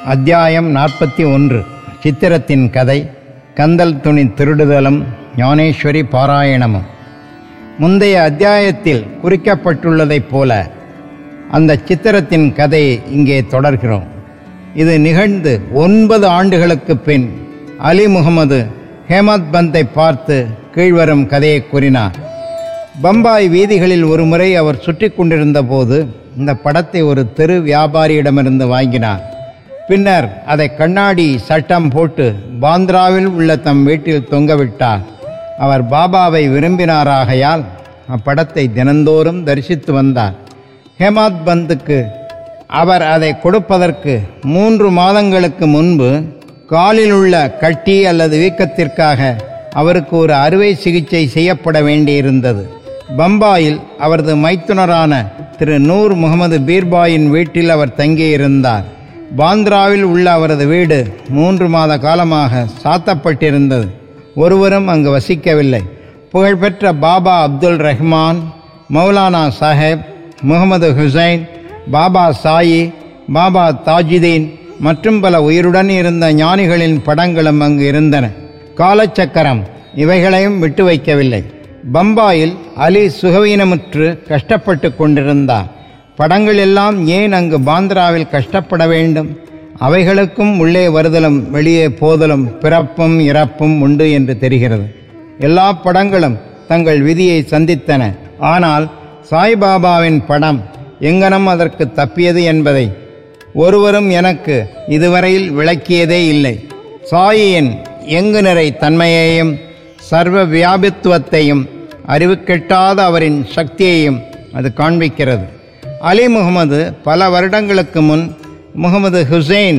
அத்தியாயம் 41. சித்திரத்தின் கதை. கந்தல் துணி திருடுதலும் ஞானேஸ்வரி பாராயணமும். முந்தைய அத்தியாயத்தில் குறிக்கப்பட்டுள்ளதைப் போல அந்த சித்திரத்தின் கதையை இங்கே தொடர்கிறோம். இது நிகழ்ந்து 9 ஆண்டுகளுக்கு பின் அலி முகமது ஹேமத் பந்தை பார்த்து கீழ்வரும் கதையை கூறினார். பம்பாய் வீதிகளில் ஒரு முறை அவர் சுற்றி கொண்டிருந்த போது இந்த படத்தை ஒரு தெரு வியாபாரியிடமிருந்து வாங்கினார். பின்னர் அதை கண்ணாடி சட்டம் போட்டு பாந்திராவில் உள்ள தம் வீட்டில் தொங்கவிட்டார். அவர் பாபாவை விரும்பினாராகையால் அப்படத்தை தினந்தோறும் தரிசித்து வந்தார். ஹேமத் பந்துக்கு அவர் அதை கொடுப்பதற்கு 3 மாதங்களுக்கு முன்பு காலில் உள்ள கட்டி அல்லது வீக்கத்திற்காக அவருக்கு ஒரு அறுவை சிகிச்சை செய்யப்பட வேண்டியிருந்தது. பம்பாயில் அவரது மைத்துனரான திரு நூர் முகமது பீர்பாயின் வீட்டில் அவர் தங்கியிருந்தார். பாந்திராவில் உள்ள அவரது வீடு 3 மாத காலமாக சாத்தப்பட்டிருந்தது. ஒருவரும் அங்கு வசிக்கவில்லை. புகழ்பெற்ற பாபா அப்துல் ரஹ்மான், மௌலானா சாஹேப், முகமது ஹுசைன், பாபா சாயி, பாபா தாஜுதீன் மற்றும் பல உயிருடன் இருந்த ஞானிகளின் படங்களும் அங்கு இருந்தன. காலச்சக்கரம் இவைகளையும் விட்டு வைக்கவில்லை. பம்பாயில் அலி சுகவீனமுற்று கஷ்டப்பட்டு கொண்டிருந்தார். படங்கள் எல்லாம் ஏன் அங்கு பாந்திராவில் கஷ்டப்பட வேண்டும்? அவைகளுக்கும் உள்ளே வருதலும் வெளியே போதலும் பிறப்பும் இறப்பும் உண்டு என்று தெரிகிறது. எல்லா படங்களும் தங்கள் விதியை சந்தித்தன. ஆனால் சாய்பாபாவின் படம் எங்கனம் அதற்கு தப்பியது என்பதை ஒருவரும் எனக்கு இதுவரையில் விளக்கியதே இல்லை. சாயின் எங்கு நிறை தன்மையையும் சர்வ வியாபித்துவத்தையும் அறிவுக்கெட்டாத அவரின் சக்தியையும் அது காண்பிக்கிறது. அலி முகமது பல வருடங்களுக்கு முன் முகமது ஹுசைன்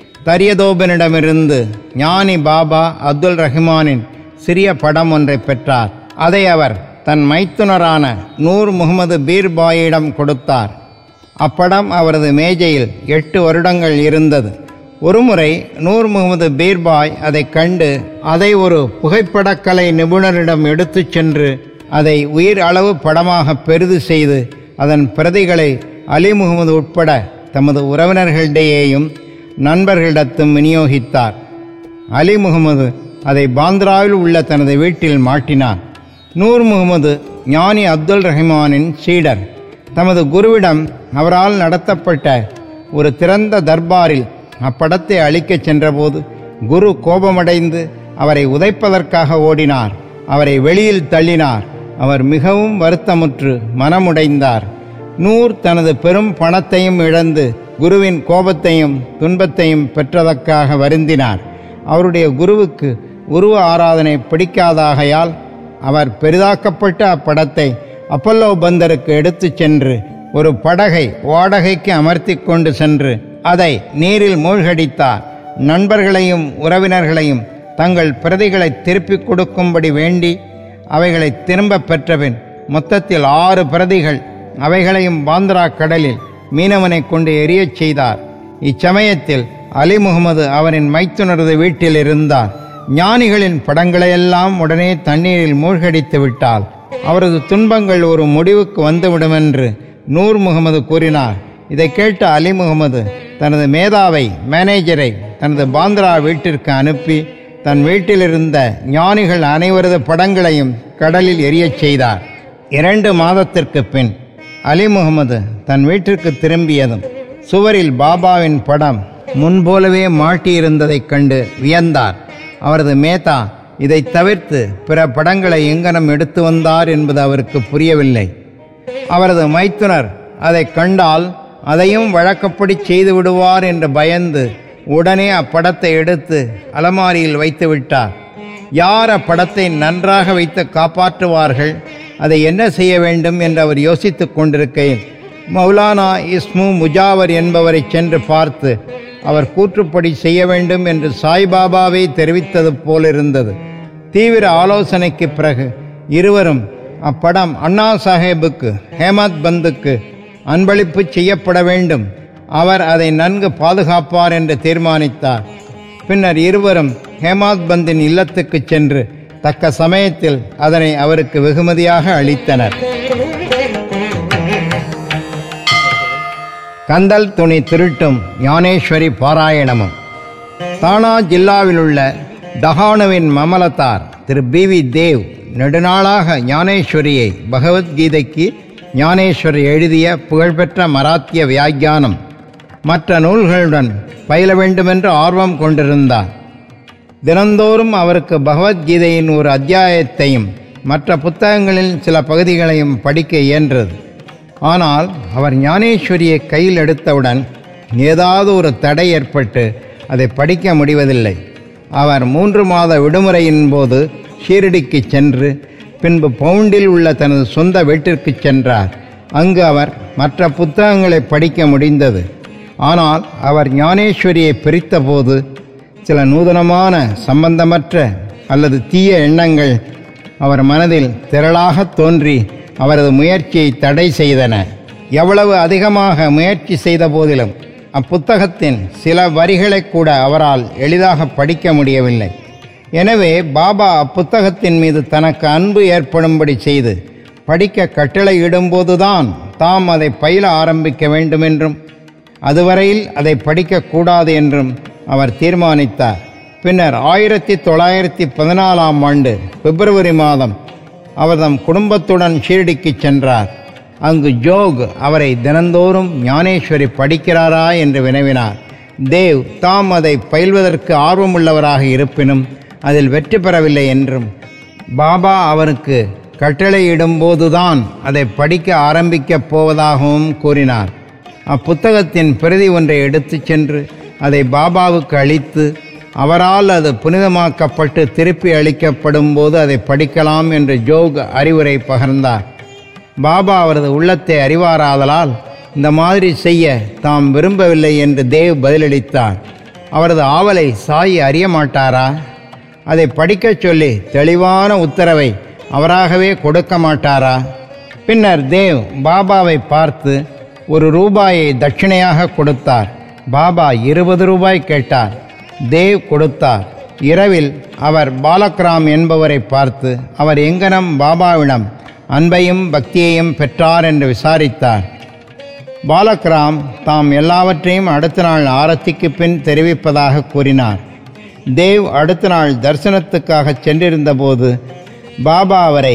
தரியதோபனிடமிருந்து ஞானி பாபா அப்துல் ரஹ்மானின் சிறிய படம் ஒன்றை பெற்றார். அதை அவர் தன் மைத்துனரான நூர் முகமது பீர்பாயிடம் கொடுத்தார். அப்படம் அவரது மேஜையில் 8 வருடங்கள் இருந்தது. ஒருமுறை நூர் முகமது பீர்பாய் அதை கண்டு அதை ஒரு புகைப்படக்கலை நிபுணரிடம் எடுத்து சென்று அதை உயிர் அளவு படமாக பெரிது செய்து அதன் பிரதிகளை அலி முகமது உட்பட தமது உறவினர்களிடையேயும் நண்பர்களிடத்தும் விநியோகித்தார். அலி முகமது அதை பாந்திராவில் உள்ள தனது வீட்டில் மாட்டினார். நூர் முகமது ஞானி அப்துல் ரஹ்மானின் சீடர். தமது குருவிடம் அவரால் நடத்தப்பட்ட ஒரு திறந்த தர்பாரில் அப்படத்தை அழிக்கச் சென்றபோது குரு கோபமடைந்து அவரை உதைப்பதற்காக ஓடினார். அவரை வெளியில் தள்ளினார். அவர் மிகவும் வருத்தமுற்று மனமுடைந்தார். நூர் தனது பெரும் பணத்தையும் இழந்து குருவின் கோபத்தையும் துன்பத்தையும் பெற்றதற்காக வருந்தினார். அவருடைய குருவுக்கு உருவ ஆராதனை பிடிக்காதாகையால் அவர் பெரிதாக்கப்பட்ட அப்படத்தை அப்பல்லோ பந்தருக்கு எடுத்து சென்று ஒரு படகை வாடகைக்கு அமர்த்தி கொண்டு சென்று அதை நீரில் மூழ்கடித்தார். நண்பர்களையும் உறவினர்களையும் தங்கள் பிரதிகளை திருப்பிக் கொடுக்கும்படி வேண்டி அவைகளை திரும்ப பெற்றபின் மொத்தத்தில் 6 பிரதிகள் அவைகளையும் பாந்திரா கடலில் மீனவனை கொண்டு எரியச் செய்தார். இச்சமயத்தில் அலி முகமது அவரின் மைத்துனரது வீட்டில் இருந்தார். ஞானிகளின் படங்களையெல்லாம் உடனே தண்ணீரில் மூழ்கடித்து விட்டால் அவரது துன்பங்கள் ஒரு முடிவுக்கு வந்துவிடுமென்று நூர் முகமது கூறினார். இதை கேட்ட அலி முகமது தனது மேதாவை மேனேஜரை தனது பாந்திரா வீட்டிற்கு அனுப்பி தன் வீட்டிலிருந்த ஞானிகள் அனைவரது படங்களையும் கடலில் எரியச் செய்தார். 2 மாதத்திற்கு பின் அலி முகமது தன் வீட்டிற்கு திரும்பியதும் சுவரில் பாபாவின் படம் முன்போலவே மாட்டியிருந்ததைக் கண்டு வியந்தார். அவரது மேதா இதை தவிர்த்து பிற படங்களை எங்கனம் எடுத்து வந்தார் என்பது அவருக்கு புரியவில்லை. அவரது மைத்துனர் அதை கண்டால் அதையும் வழக்கப்படி செய்து விடுவார் என்று பயந்து உடனே அப்படத்தை எடுத்து அலமாரியில் வைத்து விட்டார். யார் அப்படத்தை நன்றாக வைத்து காப்பாற்றுவார்கள், அதை என்ன செய்ய வேண்டும் என்று அவர் யோசித்து கொண்டிருக்கையில் மௌலானா இஸ்மு முஜாவர் என்பவரை சென்று பார்த்து அவர் கூற்றுப்படி செய்ய வேண்டும் என்று சாய்பாபாவை தெரிவித்தது போலிருந்தது. தீவிர ஆலோசனைக்கு பிறகு இருவரும் அப்படம் அண்ணா சாஹேபுக்கு ஹேமத் பந்துக்கு அன்பளிப்பு செய்யப்பட வேண்டும், அவர் அதை நன்கு பாதுகாப்பார் என்று தீர்மானித்தார். பின்னர் இருவரும் ஹேமத் பந்தின் இல்லத்துக்கு சென்று தக்க சமயத்தில் அதனை அவருக்கு வெகுமதியாக அளித்தனர். கந்தல் துணி திருட்டும் ஞானேஸ்வரி பாராயணமும். தானா ஜில்லாவிலுள்ள டஹானுவின் மமலத்தார் திரு பி.வி. தேவ் நெடுநாளாக ஞானேஸ்வரியை பகவத்கீதைக்கு ஞானேஸ்வரி எழுதிய புகழ்பெற்ற மராத்திய வியாக்கியானம் மற்ற நூல்களுடன் பயில வேண்டுமென்று ஆர்வம் கொண்டிருந்தார். தினந்தோறும் அவருக்கு பகவத்கீதையின் ஒரு அத்தியாயத்தையும் மற்ற புத்தகங்களில் சில பகுதிகளையும் படிக்க இயன்றது. ஆனால் அவர் ஞானேஸ்வரியை கையில் எடுத்தவுடன் ஏதாவது ஒரு தடை ஏற்பட்டு அதை படிக்க முடிவதில்லை. அவர் 3 மாத விடுமுறையின் போது ஷீரடிக்கு சென்று பின்பு பவுண்டில் உள்ள தனது சொந்த வீட்டிற்கு சென்றார். அங்கு அவர் மற்ற புத்தகங்களை படிக்க முடிந்தது. ஆனால் அவர் ஞானேஸ்வரியை பிரித்தபோது சில நூதனமான சம்பந்தமற்ற அல்லது தீய எண்ணங்கள் அவர் மனதில் திரளாக தோன்றி அவரது முயற்சியை தடை செய்தன. எவ்வளவு அதிகமாக முயற்சி செய்த போதிலும் அப்புத்தகத்தின் சில வரிகளை கூட அவரால் எளிதாக படிக்க முடியவில்லை. எனவே பாபா அப்புத்தகத்தின் மீது தனக்கு அன்பு ஏற்படும்படி செய்து படிக்க கட்டளையிடும்போதுதான் தாம் அதை பயில ஆரம்பிக்க வேண்டுமென்றும் அதுவரையில் அதை படிக்கக்கூடாது என்றும் அவர் தீர்மானித்தார். பின்னர் 1914ஆம் ஆண்டு பிப்ரவரி மாதம் அவர் தம் குடும்பத்துடன் ஷீரடிக்கு சென்றார். அங்கு ஜோக் அவரை தினந்தோறும் ஞானேஸ்வரி படிக்கிறாரா என்று வினவினார். தேவ் தாம் அதை பயில்வதற்கு ஆர்வமுள்ளவராக இருப்பினும் அதில் வெற்றி பெறவில்லை என்றும் பாபா அவருக்கு கட்டளையிடும்போதுதான் அதை படிக்க ஆரம்பிக்கப் போவதாகவும் கூறினார். அப்புத்தகத்தின் பிரதி ஒன்றை எடுத்துச் சென்று அதை பாபாவுக்கு அளித்து அவரால் அது புனிதமாக்கப்பட்டு திருப்பி அளிக்கப்படும் போது அதை படிக்கலாம் என்று ஜோக் அறிவுரை பகர்ந்தார். பாபா அவரது உள்ளத்தை அறிவாராதலால் இந்த மாதிரி செய்ய தாம் விரும்பவில்லை என்று தேவ் பதிலளித்தார். அவரது ஆவலை சாயி அறிய மாட்டாரா? அதை படிக்கச் சொல்லி தெளிவான உத்தரவை அவராகவே கொடுக்க மாட்டாரா? பின்னர் தேவ் பாபாவை பார்த்து ₹1 தட்சிணையாக கொடுத்தார். பாபா ₹20 கேட்டார். தேவ் கொடுத்தார். இரவில் அவர் பாலக்ராம் என்பவரை பார்த்து அவர் எங்கனம் பாபாவிடம் அன்பையும் பக்தியையும் பெற்றார் என்று விசாரித்தார். பாலக்ராம் தாம் எல்லாவற்றையும் அடுத்த நாள் ஆரத்திக்கு பின் தெரிவிப்பதாக கூறினார். தேவ் அடுத்த நாள் தரிசனத்துக்காக சென்றிருந்தபோது பாபா அவரை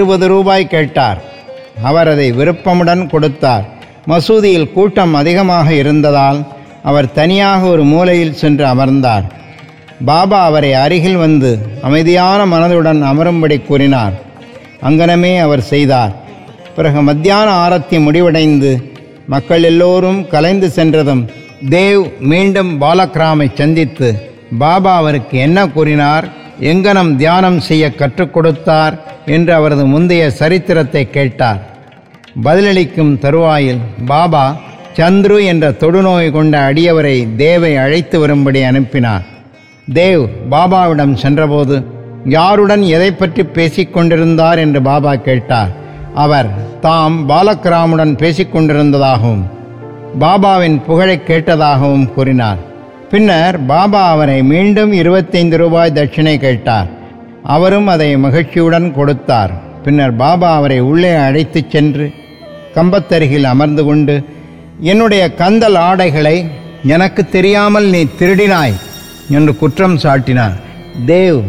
₹20 கேட்டார். அவர் அதை விருப்பமுடன் கொடுத்தார். மசூதியில் கூட்டம் அதிகமாக இருந்ததால் அவர் தனியாக ஒரு மூலையில் சென்று அமர்ந்தார். பாபா அவரை அருகில் வந்து அமைதியான மனதுடன் அமரும்படி கூறினார். அங்கனமே அவர் செய்தார். பிறகு மத்தியான ஆரத்தி முடிவடைந்து மக்கள் எல்லோரும் கலைந்து சென்றதும் தேவ் மீண்டும் பாலக்ராமை சந்தித்து பாபா அவருக்கு என்ன கூறினார், எங்கனம் தியானம் செய்ய கற்றுக் கொடுத்தார் என்று அவரது முந்தைய சரித்திரத்தை கேட்டார். பதிலளிக்கும் தருவாயில் பாபா சந்துரு என்ற தொடுநோய் கொண்ட அடியவரை தேவை அழைத்து வரும்படி அனுப்பினார். தேவ் பாபாவிடம் சென்றபோது யாருடன் எதை பற்றி பேசிக்கொண்டிருந்தார் என்று பாபா கேட்டார். அவர் தாம் பாலக்ராமுடன் பேசிக்கொண்டிருந்ததாகவும் பாபாவின் புகழை கேட்டதாகவும் கூறினார். பின்னர் பாபா அவரை மீண்டும் ₹25 தட்சிணை கேட்டார். அவரும் அதை மகிழ்ச்சியுடன் கொடுத்தார். பின்னர் பாபா அவரை உள்ளே அழைத்துச் சென்று கம்பத்தருகில் அமர்ந்து கொண்டு, என்னுடைய கந்தல் ஆடைகளை எனக்கு தெரியாமல் நீ திருடினாய் என்று குற்றம் சாட்டினார். தேவ்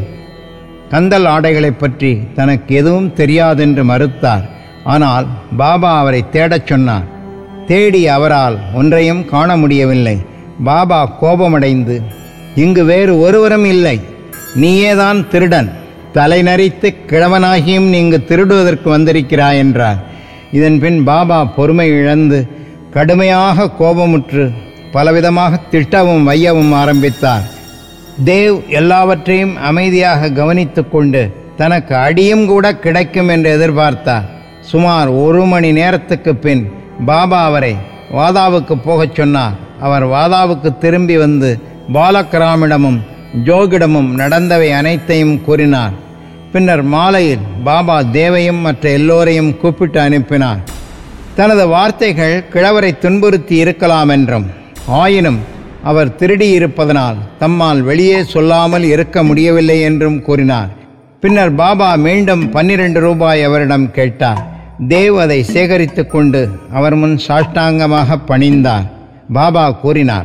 கந்தல் ஆடைகளை பற்றி தனக்கு எதுவும் தெரியாதென்று மறுத்தார். ஆனால் பாபா அவரை தேடச் சொன்னார். தேடி அவரால் ஒன்றையும் காண முடியவில்லை. பாபா கோபமடைந்து, இங்கு வேறு ஒருவரும் இல்லை, நீயேதான் திருடன், தலை நரித்து கிழவனாகியும் நீங்கு திருடுவதற்கு வந்திருக்கிறாய் என்றார். இதன்பின் பாபா பொறுமை இழந்து கடுமையாக கோபமுற்று பலவிதமாக திட்டவும் வையவும் ஆரம்பித்தார். தேவ் எல்லாவற்றையும் அமைதியாக கவனித்து கொண்டு தனக்கு அடியும் கூட கிடைக்கும் என்று எதிர்பார்த்தார். சுமார் 1 மணி நேரத்துக்கு பின் பாபா அவரை வாதாவுக்கு போகச் சொன்னார். அவர் வாதாவுக்கு திரும்பி வந்து பாலக்ராமிடமும் ஜோகிடமும் நடந்தவை அனைத்தையும் கூறினார். பின்னர் மாலையில் பாபா தேவையும் மற்ற எல்லோரையும் கூப்பிட்டு அனுப்பினார். தனது வார்த்தைகள் கிழவரை துன்புறுத்தி இருக்கலாம் என்றும், ஆயினும் அவர் திருடி இருப்பதனால் தம்மால் வெளியே சொல்லாமல் இருக்க முடியவில்லை என்றும் கூறினார். பின்னர் பாபா மீண்டும் ₹12 அவரிடம் கேட்டார். தேவ் அதை சேகரித்து கொண்டு அவர் முன் சாஷ்டாங்கமாக பணிந்தார். பாபா கூறினார்,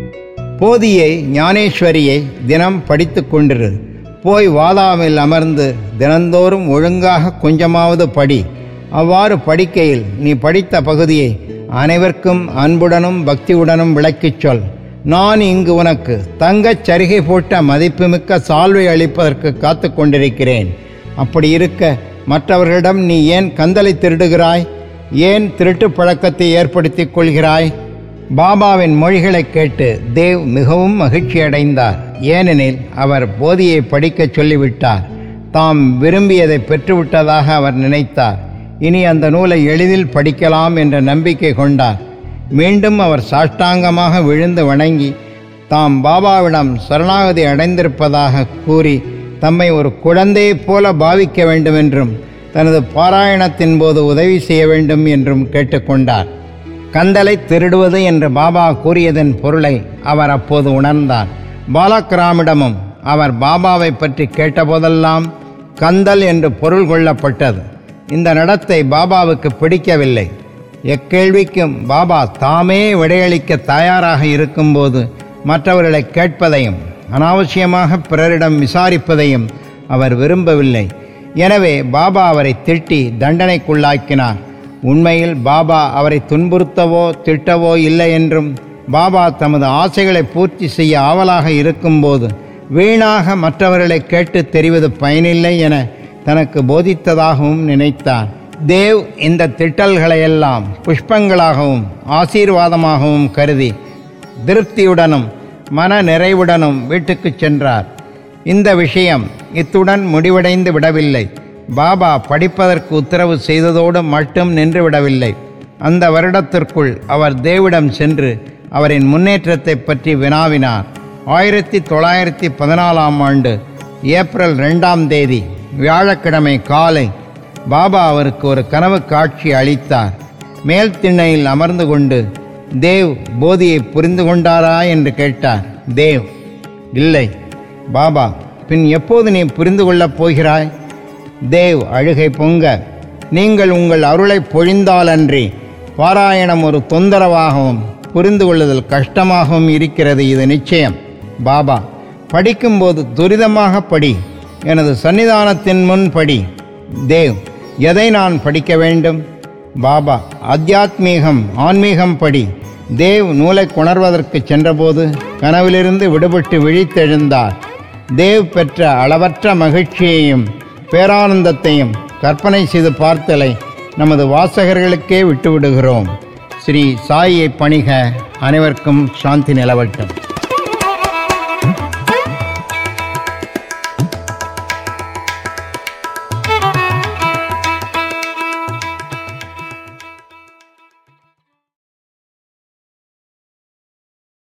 போதியை ஞானேஸ்வரியை தினம் படித்து கொண்டிரு. போய் வாதாவில் அமர்ந்து தினந்தோறும் ஒழுங்காக கொஞ்சமாவது படி. அவ்வாறு படிக்கையில் நீ படித்த பகுதியை அனைவருக்கும் அன்புடனும் பக்தியுடனும் விளக்கிச் சொல். நான் இங்கு உனக்கு தங்கச் சரிகை போட்ட மதிப்புமிக்க சால்வை அளிப்பதற்கு காத்து கொண்டிருக்கிறேன். அப்படி இருக்க மற்றவர்களிடம் நீ ஏன் கந்தலை திருடுகிறாய்? ஏன் திருட்டு பழக்கத்தை ஏற்படுத்திக் கொள்கிறாய்? பாபாவின் மொழிகளை கேட்டு தேவ் மிகவும் மகிழ்ச்சி அடைந்தார். ஏனெனில் அவர் போதியை படிக்கச் சொல்லிவிட்டார். தாம் விரும்பியதை பெற்றுவிட்டதாக அவர் நினைத்தார். இனி அந்த நூலை எளிதில் படிக்கலாம் என்ற நம்பிக்கை கொண்டார். மீண்டும் அவர் சாஷ்டாங்கமாக விழுந்து வணங்கி தாம் பாபாவிடம் சரணாகதி அடைந்திருப்பதாக கூறி தம்மை ஒரு குழந்தையைப் போல பாவிக்க வேண்டுமென்றும் தனது பாராயணத்தின் போது உதவி செய்ய வேண்டும் என்றும் கேட்டுக்கொண்டார். கந்தலை திருடுவது என்று பாபா கூறியதன் பொருளை அவர் அப்போது உணர்ந்தார். பாலக்ராமிடமும் அவர் பாபாவை பற்றி கேட்டபோதெல்லாம் கந்தல் என்று பொருள் கொள்ளப்பட்டது. இந்த நடத்தை பாபாவுக்கு பிடிக்கவில்லை. எக்கேள்விக்கும் பாபா தாமே விடையளிக்க தயாராக இருக்கும்போது மற்றவர்களை கேட்பதையும் அனாவசியமாக பிறரிடம் விசாரிப்பதையும் அவர் விரும்பவில்லை. எனவே பாபா அவரை திட்டி தண்டனைக்குள்ளாக்கினார். உண்மையில் பாபா அவரை துன்புறுத்தவோ திட்டவோ இல்லை என்றும், பாபா தமது ஆசைகளை பூர்த்தி செய்ய ஆவலாக இருக்கும்போது வீணாக மற்றவர்களை கேட்டு தெரிவது பயனில்லை என தனக்கு போதித்ததாகவும் நினைத்தார். தேவ் இந்த திட்டல்களையெல்லாம் புஷ்பங்களாகவும் ஆசீர்வாதமாகவும் கருதி திருப்தியுடனும் மன நிறைவுடனும் வீட்டுக்கு சென்றார். இந்த விஷயம் இத்துடன் முடிவடைந்து விடவில்லை. பாபா படிப்பதற்கு உத்தரவு செய்ததோடு மட்டும் நின்று விடவில்லை. அந்த வருடத்திற்குள் அவர் தேவிடம் சென்று அவரின் முன்னேற்றத்தை பற்றி வினாவினார். 1914ஆம் ஆண்டு ஏப்ரல் 2ஆம் தேதி வியாழக்கிழமை காலை பாபா அவருக்கு ஒரு கனவு காட்சி அளித்தார். மேல் திண்ணையில் அமர்ந்து கொண்டு தேவ் போதியை புரிந்து கொண்டாரா என்று கேட்டார். தேவ், இல்லை. பாபா, பின் எப்போது நீ புரிந்து கொள்ளப் போகிறாய்? தேவ் அழுகை பொங்க, நீங்கள் உங்கள் அருளை பொழிந்தாலன்றி பாராயணம் ஒரு தொந்தரவாகவும் புரிந்து கொள்ளுதல் கஷ்டமாகவும் இருக்கிறது, இது நிச்சயம். பாபா, படிக்கும்போது துரிதமாக படி, எனது சன்னிதானத்தின் முன் படி. தேவ், எதை நான் படிக்க வேண்டும்? பாபா, ஆத்தியாத்மீகம், ஆன்மீகம் படி. தேவ் நூலை கொணர்வதற்கு சென்றபோது கனவிலிருந்து விடுபட்டு விழித்தெழுந்தார். தேவ் பெற்ற அளவற்ற மகிழ்ச்சியையும் பேரானந்தத்தையும் கற்பனை செய்து பார்த்தலை நமது வாசகர்களுக்கே விட்டுவிடுகிறோம். ஸ்ரீ சாயியை பணிக. அனைவருக்கும் சாந்தி நிலவட்டும்.